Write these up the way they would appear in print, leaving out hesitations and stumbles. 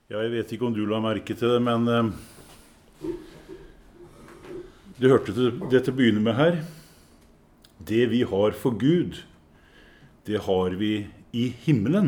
Ja, jeg vet ikke om du la merke til det, men du hørte det til å begynne med her. Det vi har for Gud, det har vi i himmelen.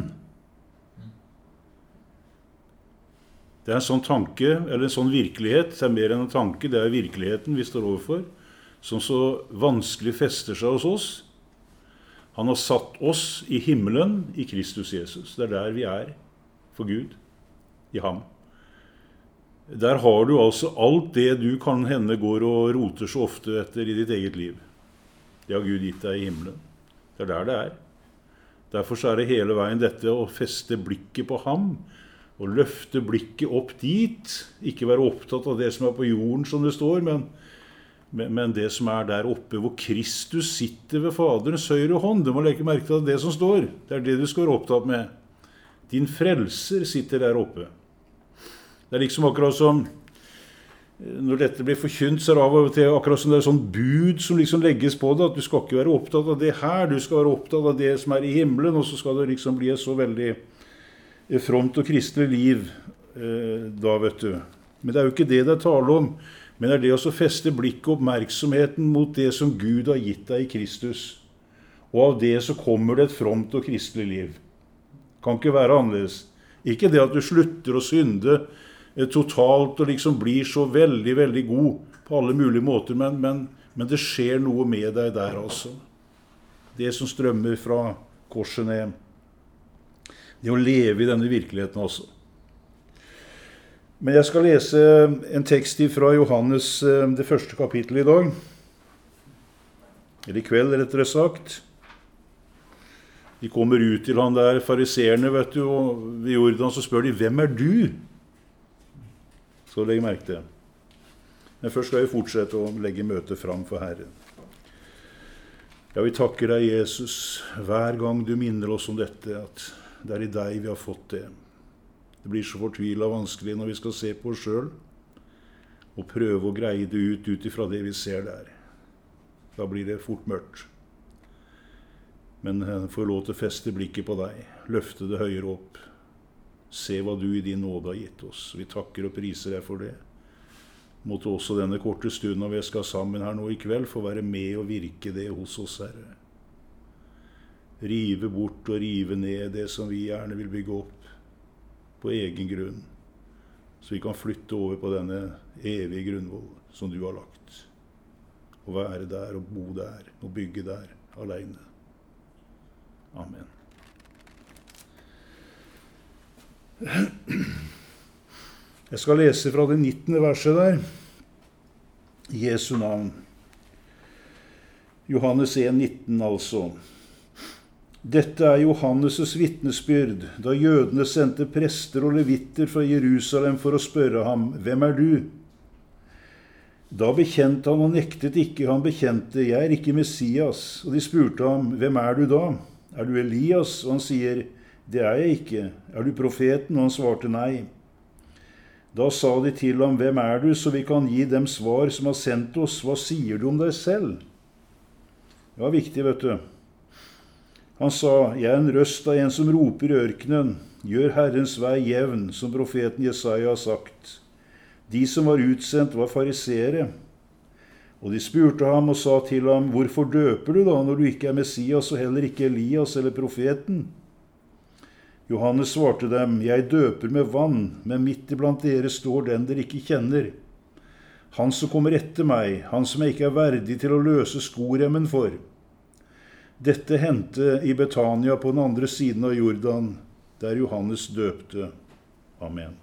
Det er en sånn tanke, eller en sånn virkelighet, det er mer enn en tanke, det er virkeligheten vi står overfor, som så vanskelig fester seg hos oss. Han har satt oss i himmelen i Kristus Jesus. Det er der vi er for Gud, i ham. Der har du altså alt det du kan hende går og roter så ofte etter i ditt eget liv. Det har Gud gitt deg i himmelen. Det er der det er. Derfor så er det hele veien dette å feste blikket på ham, og løfte blikket opp dit. Ikke være opptatt av det som er på jorden, som det står, men det som er der oppe, hvor Kristus sitter ved Faderens høyre hånd. Du må legge merke til det som står. Det er det du skal være opptatt med. Din frelser sitter der oppe. Det er liksom akkurat som, når dette blir forkynt, så er det av og til akkurat som det er sånn bud som liksom legges på det, at du skal ikke være opptatt av det her, du skal være opptatt av det som er i himmelen, og så skal det liksom bli et så veldig fromt og kristelig liv da, vet du. Men det er jo ikke det det taler om, men det er det å feste blikket og oppmerksomheten mot det som Gud har gitt deg i Kristus. Og av det så kommer det et fromt og kristelig liv. Kan ikke være annerledes. Ikke det at du slutter å synde totalt og liksom blir så veldig, veldig god på alle mulige måter, men det skjer noe med deg der altså. Det som strømmer fra korset ned. Det å leve i denne virkeligheten også. Men jeg skal lese en tekst fra Johannes, det første kapittelet i dag. Eller i kveld, rettere sagt. De kommer ut til han der, fariserene, vet du, og ved Jordan så spør de, hvem er du? Så legg merke til. Men først skal vi fortsette å legge møtet fram for Herren. Ja, vi takker deg, Jesus, hver gang du minner oss om dette, at det er i deg vi har fått det. Det blir så fortvilet og vanskelig når vi skal se på oss selv, og prøve å greie det ut ifra det vi ser der. Da blir det fort mørkt. Men få lov til å feste blikket på deg, løfte det høyere opp, se hva du i din nåde har gitt oss. Vi takker og priser deg for det. Måtte også denne korte stunden når vi skal sammen her nå i kveld, få være med og virke det hos oss, Herre. Rive bort og rive ned det som vi gjerne vil bygge opp på egen grunn, så vi kan flytte over på denne evige grunnvoll som du har lagt. Og være der og bo der og bygge der alene. Amen. Jeg skal lese fra det 19. verset der. I Jesu navn. Johannes 1,19 altså. Dette er Johannes' vitnesbyrd, da jødene sendte prester og levitter fra Jerusalem for å spørre ham, hvem er du? Da bekjente han og nektet ikke, han bekjente, jeg er ikke Messias. Og de spurte ham, hvem er du da? Er du Elias? Og han sier, det er jeg ikke. Er du profeten? Og han svarte nei. Da sa de til ham, hvem er du, så vi kan gi dem svar som har sendt oss. Hva sier du om deg selv? Det var viktig, vet du. Han sa, jeg er en røst av en som roper i ørkenen, gjør Herrens vei jevn, som profeten Jesaja har sagt. De som var utsendt var farisere. Og de spurte ham og sa til ham, hvorfor døper du da, når du ikke er Messias og heller ikke Elias eller profeten? Johannes svarte dem, jeg døper med vann, men midt iblant dere står den dere ikke kjenner. Han som kommer etter meg, han som jeg ikke er verdig til å løse skoremmen for. Dette hendte i Betania på den andre siden av Jordan, der Johannes døpte. Amen.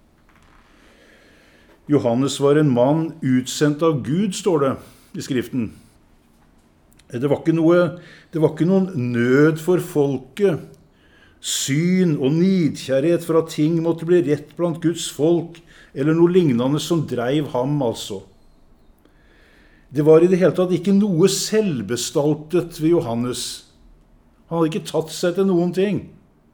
Johannes var en mann utsendt av Gud, står det i skriften. Det var ikke noen nød for folket, syn og nidkjærhet for at ting måtte bli rett blant Guds folk, eller noe lignende som dreiv ham altså. Det var i det hele tatt ikke noe selvbestaltet ved Johannes. Han hadde ikke tatt seg til noen ting.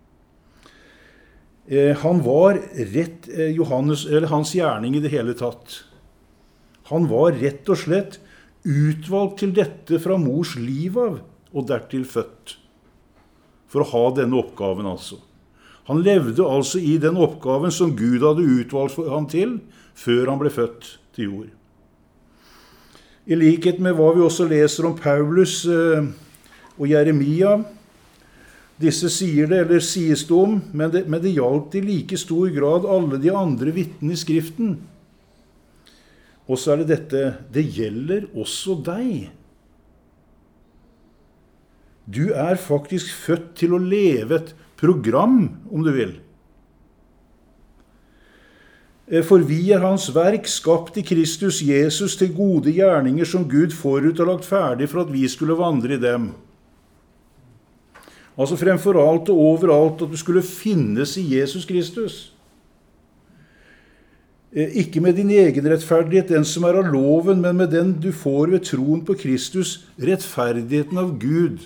Han var rett, hans gjerning i det hele tatt. Han var rett og slett utvalgt til dette fra mors liv av, og dertil født. For å ha denne oppgaven altså. Han levde altså i den oppgaven som Gud hadde utvalgt ham til, før han ble født til jord. I likhet med hva vi også leser om Paulus og Jeremia, disse sier det, eller sies det om, men det gjaldt i like stor grad alle de andre vitnene i Skriften. Og så det dette, det gjelder også deg. Du faktisk født til å leve et program, om du vil. For vi hans verk, skapt i Kristus Jesus til gode gjerninger som Gud forut har lagt ferdig for at vi skulle vandre i dem. Altså fremfor alt og overalt at du skulle finnes i Jesus Kristus. Ikke med din egen rettferdighet, den som av loven, men med den du får ved troen på Kristus, rettferdigheten av Gud.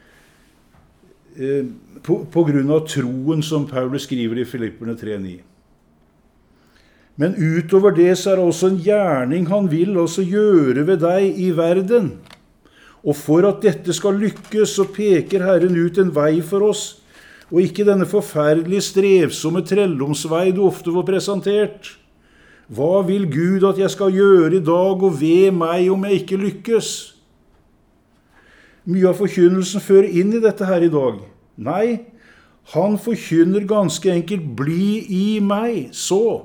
På grunn av troen som Paulus skriver i Filipperne 3:9. Men utover det så det også en gjerning han vil også gjøre ved deg i verden. Og for at dette skal lykkes, så peker Herren ut en vei for oss, og ikke denne forferdelige strevsomme trelldomsvei du ofte får presentert. Hva vil Gud at jeg skal gjøre i dag, og ved meg om jeg ikke lykkes? Mye av forkynnelsen fører inn i dette her i dag. Nei, han forkynner ganske enkelt, bli i meg, så.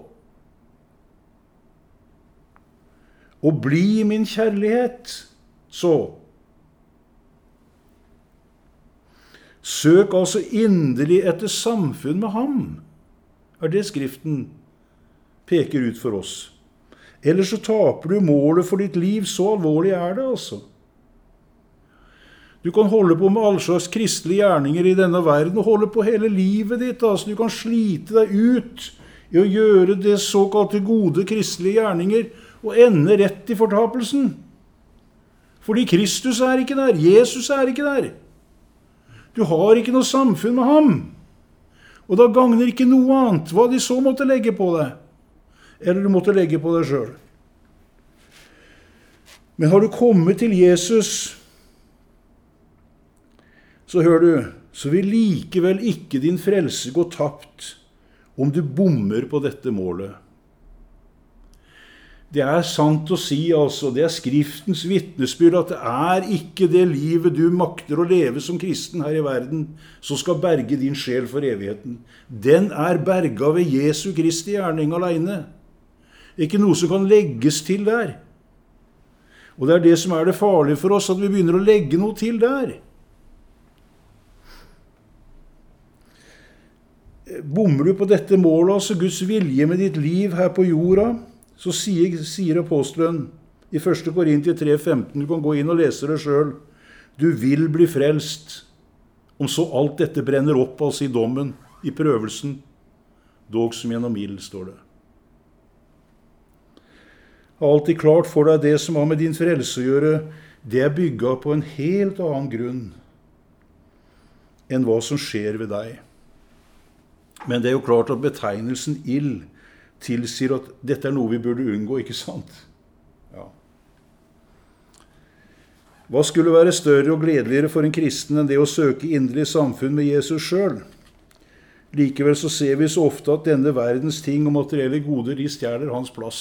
Og bli min kjærlighet, så. Søk altså inderlig etter samfunn med ham, det Skriften peker ut for oss. Ellers så taper du målet for ditt liv, så alvorlig det altså. Du kan holde på med alle slags kristelige gjerninger i denne verden, og holde på hele livet ditt, altså. Du kan slite deg ut i å gjøre det såkalte gode kristelige gjerninger, og ende rett i fortapelsen. Fordi Kristus ikke der, Jesus ikke der. Du har ikke noe samfunn med ham. Og da gagner ikke noe annet, hva de så måtte legge på deg. Eller du måtte legge på deg selv. Men har du kommet til Jesus, så hør du, så vil likevel ikke din frelse gå tapt om du bommer på dette målet. Det sant å si, altså, det Skriftens vitnesbyrd, at det ikke det livet du makter å leve som kristen her i verden, som skal berge din sjel for evigheten. Den berga ved Jesu Kristi gjerning alene. Ikke noe som kan legges til der. Og det det som det farlige for oss, at vi begynner å legge noe til der. Bommer du på dette målet, altså Guds vilje med ditt liv her på jorda, så sier apostelen i 1. Korintier 3:15, du kan gå inn og lese det selv, du vil bli frelst, om så alt dette brenner opp altså i dommen, i prøvelsen, dog som gjennom ild, står det. Ha alltid klart for deg det som har med din frelse å gjøre, det bygget på en helt annen grunn enn hva som skjer ved deg. Men det jo klart at betegnelsen ild tilsier at dette noe vi burde unngå, ikke sant? Ja. Hva skulle være større og gledeligere for en kristen enn det å søke inderlig samfunn med Jesus selv? Likevel så ser vi så ofte at denne verdens ting og materielle goder, de stjeler hans plass.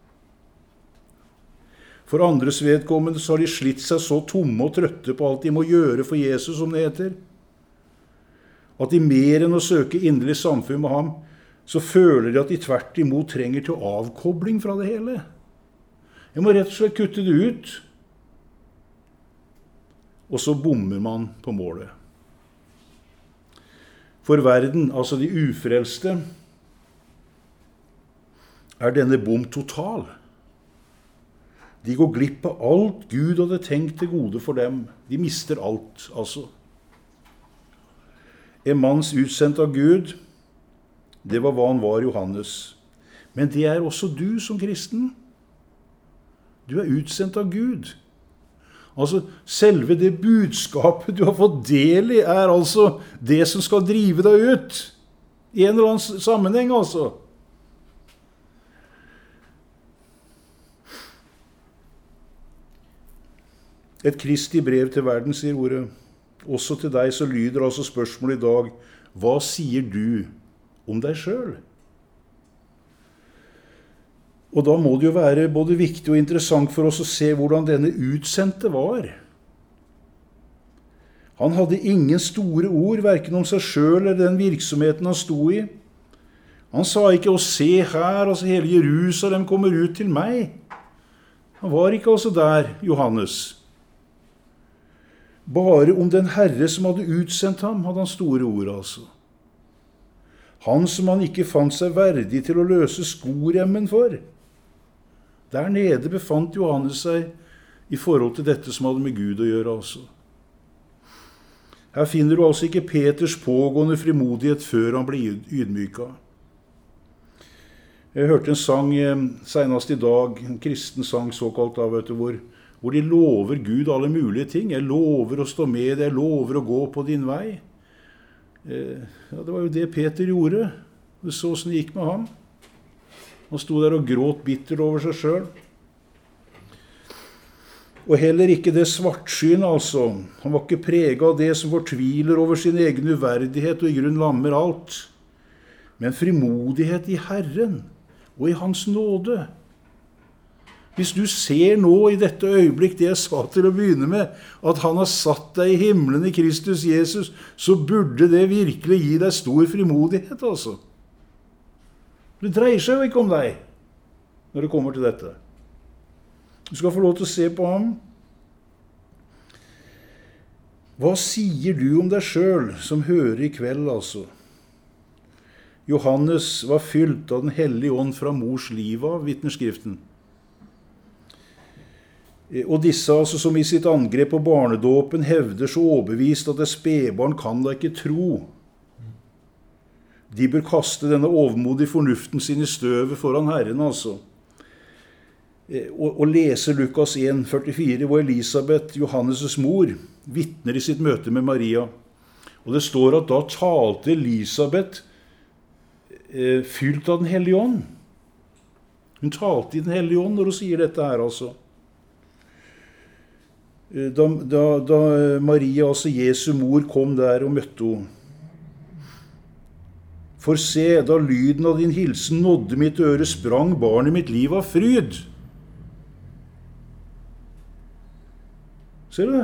For andres vedkommende så har de slitt seg så tomme og trøtte på alt de må gjøre for Jesus, som det heter. At de mer enn å søke inderlig samfunn med ham, så føler de at de tvert imot trenger til avkobling fra det hele. Jeg må rett og slett kutte det ut. Og så bommer man på målet. For verden, altså de ufrelste, denne bom total. De går glipp av alt Gud hadde tenkt til gode for dem. De mister alt, altså. En manns utsendt av Gud, det var hva han var, Johannes. Men det også du som kristen. Du utsendt av Gud. Altså, selve det budskapet du har fått del i, altså det som skal drive deg ut. I en eller annen sammenheng, altså. Et Kristi brev til verden, sier ordet. Også til deg så lyder altså spørsmålet i dag, hva sier du om deg selv? Og da må det jo være både viktig og interessant for oss å se hvordan denne utsendte var. Han hadde ingen store ord, hverken om seg selv eller den virksomheten han sto i. Han sa ikke å se her, altså hele Jerusalem kommer ut til meg. Han var ikke altså der, Johannes. Bare om den Herre som hadde utsendt ham, hadde han store ord altså. Han som han ikke fant seg verdig til å løse skoremmen for. Der nede befant Johannes seg i forhold til dette som hadde med Gud å gjøre altså. Her finner du altså ikke Peters pågående frimodighet før han ble ydmyka. Jeg hørte en sang senest i dag, en kristen sang såkalt da, hvor de lover Gud alle mulige ting. Jeg lover å stå med deg, jeg lover å gå på din vei. Ja, det var jo det Peter gjorde. Det så hvordan det gikk med ham. Han sto der og gråt bittert over seg selv. Og heller ikke det svartsyn, altså. Han var ikke preget av det som fortviler over sin egen uverdighet og i grunn lammer alt. Men frimodighet i Herren og i Hans nåde. Hvis du ser nå i dette øyeblikk det jeg sa til å begynne med, at han har satt deg i himmelen i Kristus Jesus, så burde det virkelig gi deg stor frimodighet, altså. Det dreier seg jo ikke om deg når det kommer til dette. Du skal få lov til å se på ham. Hva sier du om deg selv som hører i kveld, altså? Johannes var fylt av den hellige ånd fra mors liv av, vitner Skriften. Og disse altså som i sitt angrep på barnedåpen hevder så overbevist at et spedbarn kan da ikke tro. De bør kaste denne overmodige fornuften sin i støvet foran Herren, altså. Og lese Lukas 1,44, hvor Elisabeth, Johannes' mor, vitner i sitt møte med Maria. Og det står at da talte Elisabeth fylt av den hellige ånd. Hun talte i den hellige ånd når hun sier dette her, altså. Da Maria, altså Jesu mor, kom der og møtte henne. For se, da lyden av din hilsen nådde mitt øre, sprang barnet mitt liv av fryd. Ser du det?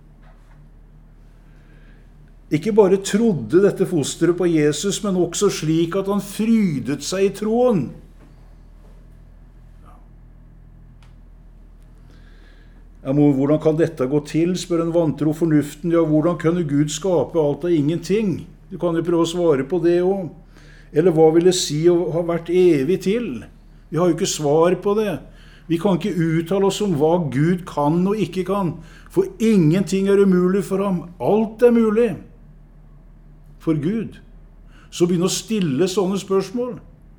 Ikke bare trodde dette fosteret på Jesus, men også slik at han frydet seg i troen. Ja, men hvordan kan dette gå til, spør en vantro fornuften. Ja, hvordan kunne Gud skape alt av ingenting? Du kan jo prøve å svare på det også. Eller hva vil det si å ha vært evig til? Vi har jo ikke svar på det. Vi kan ikke uttale oss om hva Gud kan og ikke kan, for ingenting er umulig for ham. Alt er mulig for Gud. Så begynn å stille sånne spørsmål.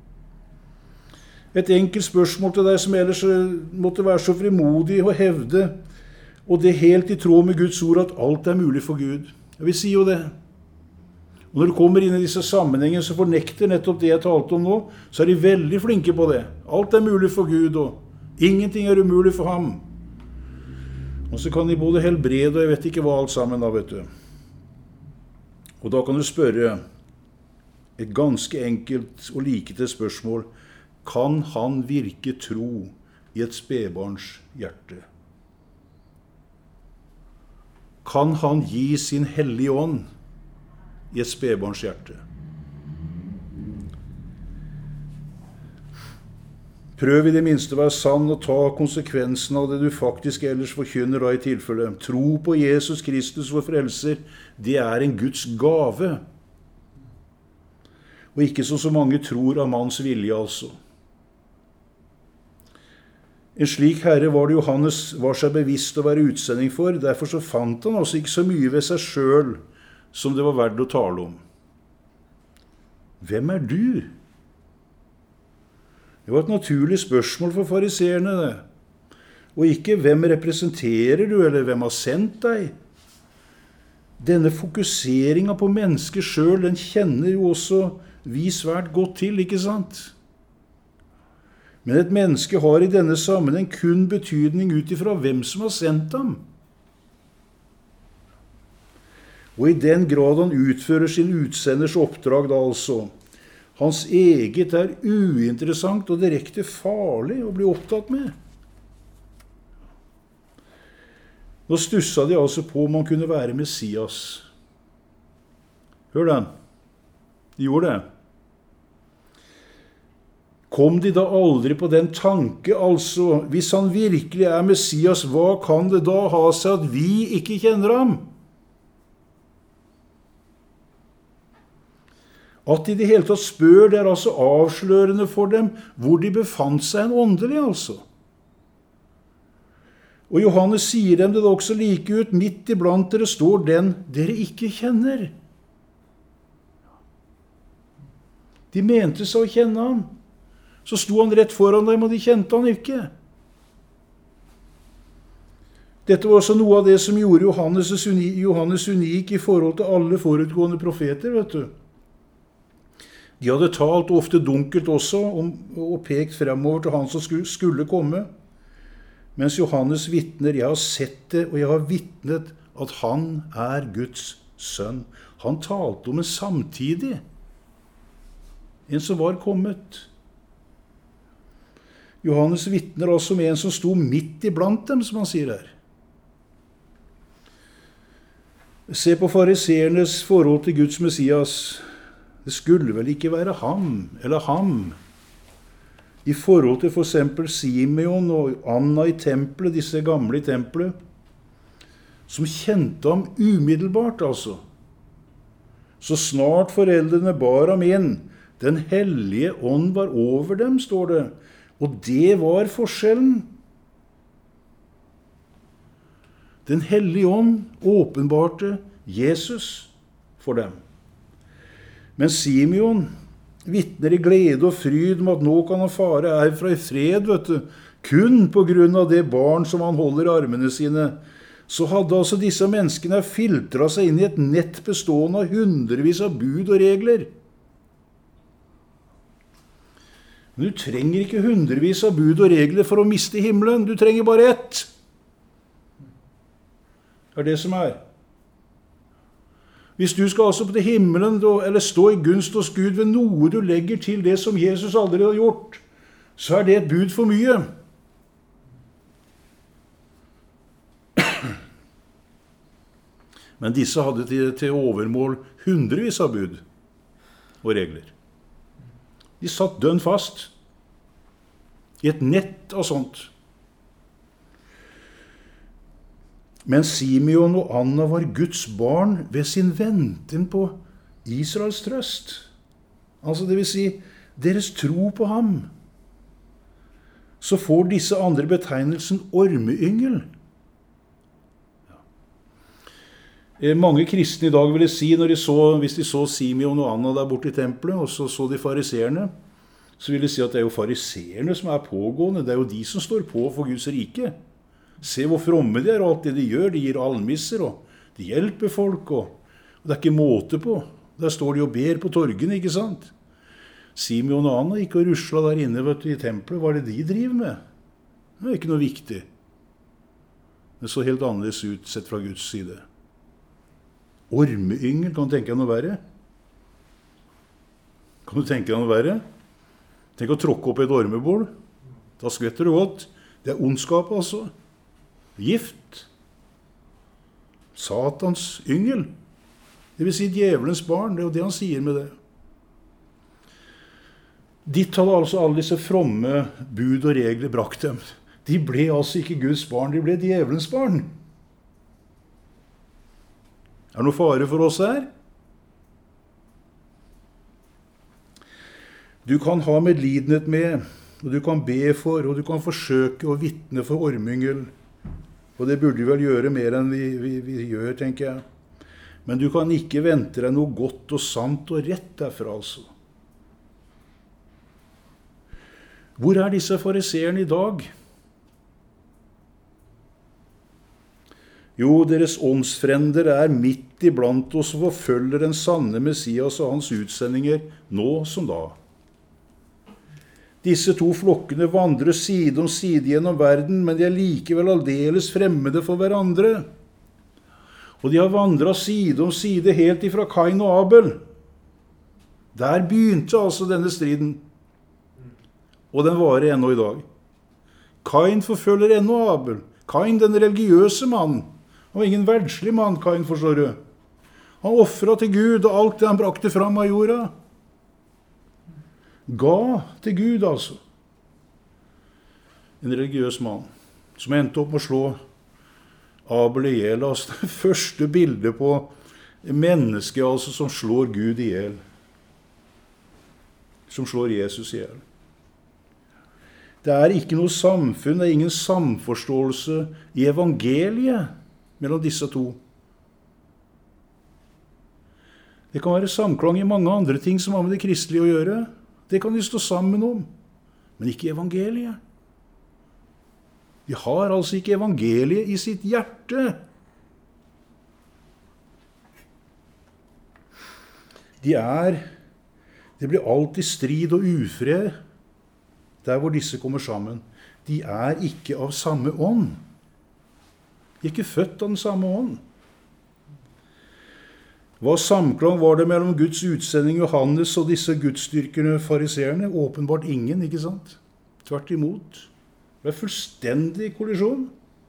Et enkelt spørsmål til deg som ellers måtte være så frimodig og hevde, og det helt i tråd med Guds ord, at alt er mulig for Gud. Vi sier jo det. Og når du kommer inn i disse sammenhengene som fornekter nettopp det jeg talte om nå, så er de veldig flinke på det. Alt er mulig for Gud, og ingenting er umulig for ham. Og så kan de både helbrede, og jeg vet ikke hva alt sammen da, vet du. Og da kan du spørre et ganske enkelt og likete spørsmål. Kan han virke tro i et spedbarns hjerte? Kan han gi sin hellige ånd i et spedbarns hjerte? Prøv i det minste å være sann og ta konsekvensen av det du faktisk ellers forkynner da i tilfelle. Tro på Jesus Kristus, vår frelser, det er en Guds gave. Og ikke så mange tror av manns vilje, altså. En slik herre var det Johannes var seg bevisst å være utsending for, derfor så fant han altså ikke så mye ved seg selv som det var verdt å tale om. Hvem er du? Det var et naturlig spørsmål for fariseerne, det. Og ikke hvem representerer du, eller hvem har sendt deg? Denne fokuseringen på mennesket selv, den kjenner jo også vi svært godt til, ikke sant? Men et menneske har i denne sammenheng kun betydning ut ifra hvem som har sendt ham. Og i den grad han utfører sin utsenders oppdrag da altså. Hans eget uinteressant og direkte farlig å bli opptatt med. Nå stusset de altså på om han kunne være Messias. Hør den. De gjorde det. Kom de da aldri på den tanke, altså, hvis han virkelig Messias, hva kan det da ha seg at vi ikke kjenner ham? At de i det hele tatt spør, det altså avslørende for dem hvor de befant seg en åndelig, altså. Og Johannes sier dem det da også like ut, midt iblant dere står den dere ikke kjenner. De mente seg å kjenne ham. Så sto han rett foran dem, og de kjente han ikke. Dette var også noe av det som gjorde Johannes unik i forhold til alle forutgående profeter, vet du. De hadde talt ofte dunkelt også og pekt fremover til han som skulle komme. Mens Johannes vittner, jeg har sett det, og jeg har vittnet at han Guds sønn. Han talte om en samtidig, en som var kommet. Johannes vittner altså om en som sto midt iblant dem, som han sier her. Se på fariseernes forhold til Guds Messias. Det skulle vel ikke være ham, eller ham. I forhold til for eksempel Simeon og Anna i tempelet, disse gamle i tempelet, som kjente ham umiddelbart, altså. Så snart foreldrene bar ham inn, den hellige ånd var over dem, står det. Og det var forskjellen. Den hellige ånd åpenbarte Jesus for dem. Men Simeon vittner i glede og fryd om at nå kan han fare herfra i fred, vet du, kun på grunn av det barn som han holder i armene sine. Så hadde altså disse menneskene filtret seg inn i et nett bestående av hundrevis av bud og regler. Men du trenger ikke hundrevis av bud og regler for å miste himmelen. Du trenger bare ett. Det er det som er. Hvis du skal altså til himmelen, eller stå i gunst hos Gud ved noe du legger til det som Jesus aldri har gjort, så er det et bud for mye. Men disse hadde til overmål hundrevis av bud og regler. De satt dønn fast i et nett av sånt. Men Simeon og Anna var Guds barn ved sin venten på Israels trøst. Altså det vil si, deres tro på ham. Så får disse andre betegnelsen ormeyngel. Mange kristne i dag vil si, hvis de så Simeon og Anna der borte i tempelet, og så de fariseerne, så vil de si at det er jo fariseerne som er pågående, det er jo de som står på for Guds rike. Se hvor fromme de er, og alt det de gjør, de gir almisser, og de hjelper folk, og det er ikke måte på. Der står de og ber på torgene, ikke sant? Simeon og Anna gikk og rusla der inne, vet du, i tempelet. Hva er det de driver med? Det er ikke noe viktig. Det så helt annerledes ut sett fra Guds side. Ormeyngel, kan du tenke deg noe verre? Kan du tenke deg noe verre? Tenk å tråkke opp i et ormebol. Da skvetter du godt. Det er ondskap, altså. Gift. Satans yngel. Det vil si djevelens barn. Det er jo det han sier med det. Ditt hadde altså alle disse fromme bud og regler brakt dem. De ble altså ikke Guds barn, de ble djevelens barn. Er det noe fare for oss her? Du kan ha medlidenhet med, og du kan be for, og du kan forsøke å vitne for ormeyngel. Og det burde vi vel gjøre mer enn vi gjør, tenker jeg. Men du kan ikke vente deg noe godt og sant og rett derfra, altså. Hvor er disse fariseerne i dag? Jo, deres åndsfrender er midt iblant oss og forfølger den sanne Messias og hans utsendinger, nå som da. Disse to flokkene vandrer side om side gjennom verden, men de er likevel aldeles fremmede for hverandre. Og de har vandret side om side helt ifra Kain og Abel. Der begynte altså denne striden. Og den varer ennå i dag. Kain forfølger ennå Abel. Kain, den religiøse mann. Han var ingen verdslig mann, Kain, forstår du. Han offret til Gud, og alt det han brakte fram av jorda. Ga til Gud, altså. En religiøs mann, som endte opp med å slå Abel ihjel. Altså det første bildet på mennesket, altså, som slår Gud ihjel. Som slår Jesus ihjel. Det er ikke noe samfunn, det er ingen samforståelse i evangeliet mellom disse to. Det kan være samklang i mange andre ting som har med det kristelige å gjøre. Det kan de stå sammen om, men ikke evangeliet. De har altså ikke evangeliet i sitt hjerte. Det blir alltid strid og ufred der hvor disse kommer sammen. De er ikke av samme ånd. De er ikke født av den samme ånd. Hva samklang var det mellom Guds utsending Johannes og disse gudsdyrkende fariseerne? Åpenbart ingen, ikke sant? Tvert imot. Det er fullstendig kollisjon.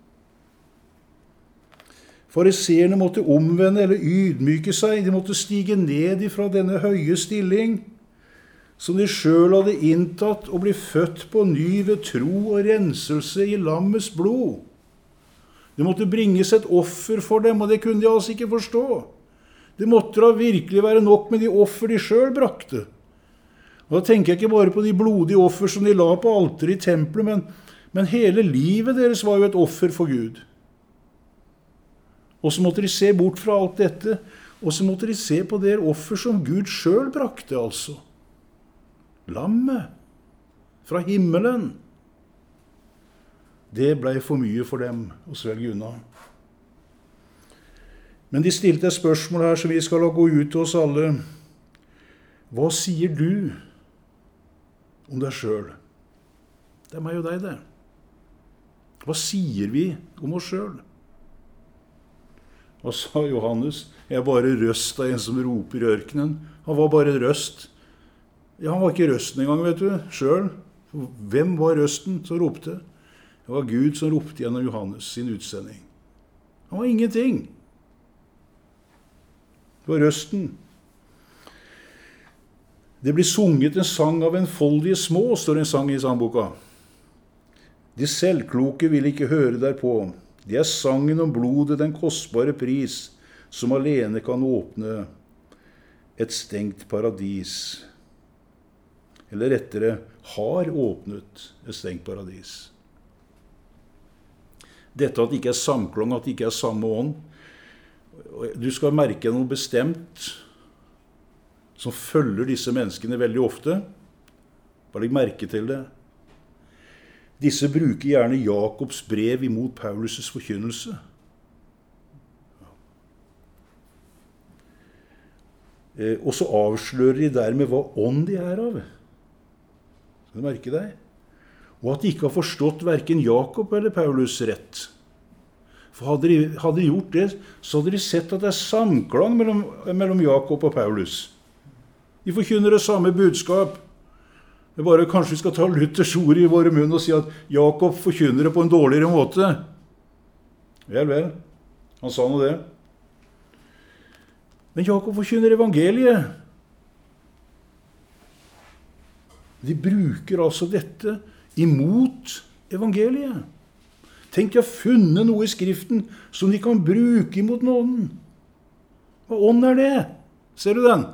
Fariseerne måtte omvende eller ydmyke seg. De måtte stige ned ifra denne høye stilling som de selv hadde inntatt og bli født på ny ved tro og renselse i lammets blod. Det måtte bringes et offer for dem, og det kunne de altså ikke forstå. Det måtte da virkelig være nok med de offer de selv brakte. Og da tenker jeg ikke bare på de blodige offer som de la på alteret i tempelet, men hele livet deres var jo et offer for Gud. Og så måtte de se bort fra alt dette, og så måtte de se på det offer som Gud selv brakte, altså. Lammet fra himmelen. Det ble for mye for dem å svelge unna. Men de stilte et spørsmål her som vi skal la gå ut til oss alle. Hva sier du om deg selv? Det er meg og deg, det. Hva sier vi om oss selv? Hva sa Johannes? Jeg er bare røst av en som roper i ørkenen. Han var bare røst. Ja, han var ikke røsten engang, vet du, selv. Hvem var røsten som ropte? Det var Gud som ropte gjennom Johannes sin utsending. Han var ingenting. Det var røsten. Det blir sunget en sang av enfoldige små, står en sang i sangboka. De selvkloke vil ikke høre derpå. Det er sangen om blodet, den kostbare pris, som alene kan åpne et stengt paradis. Eller rettere, har åpnet et stengt paradis. Dette at det ikke er samklang, at det ikke er samme ånd. Du skal merke noe bestemt som følger disse menneskene veldig ofte. Bare legg merke til det. Disse bruker gjerne Jakobs brev imot Paulus' forkynnelse. Og så avslører de dermed hva ånd de er av. Skal du merke deg? Og at de ikke har forstått hverken Jakob eller Paulus rett. For hadde de gjort det, så hadde de sett at det er samklang mellom Jakob og Paulus. De forkynner det samme budskap. Det er bare kanskje vi skal ta Luthers ord i våre munn og si at Jakob forkynner det på en dårligere måte. Vel, han sa nå det. Men Jakob forkynner evangeliet. De bruker altså dette imot evangeliet. Tenk, de har funnet noe i Skriften som de kan bruke imot noen. Hva ånd er det? Ser du den?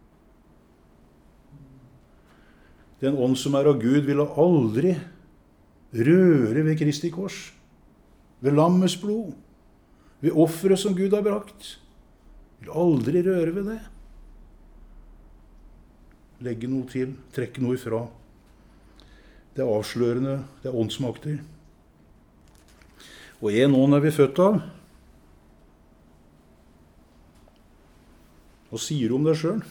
Den ånd som er av Gud ville aldri røre ved Kristi kors, ved lammets blod, ved offeret som Gud har brakt. Vil aldri røre ved det. Legge noe til, trekke noe ifra. Det er avslørende, det er åndsmakter. Og en ånd er vi født av. Hva sier du om deg selv?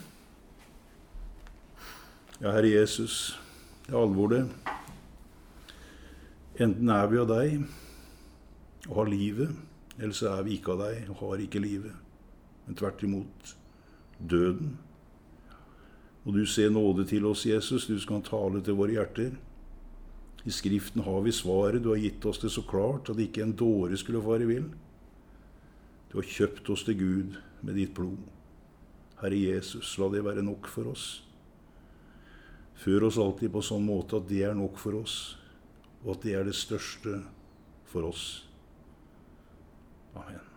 Ja, Herre Jesus, det er alvor det. Enten er vi av deg, og har livet, Ellers er vi ikke av deg og har ikke livet, men tvert imot døden. Og du ser nåde til oss, Jesus, du skal tale til våre hjerter. I Skriften har vi svaret, du har gitt oss det så klart at ikke en dåre skulle fare vill. Du har kjøpt oss til Gud med ditt blod. Herre Jesus, la det være nok for oss. Før oss alltid på sånn måte at det er nok for oss, og at det er det største for oss. Amen.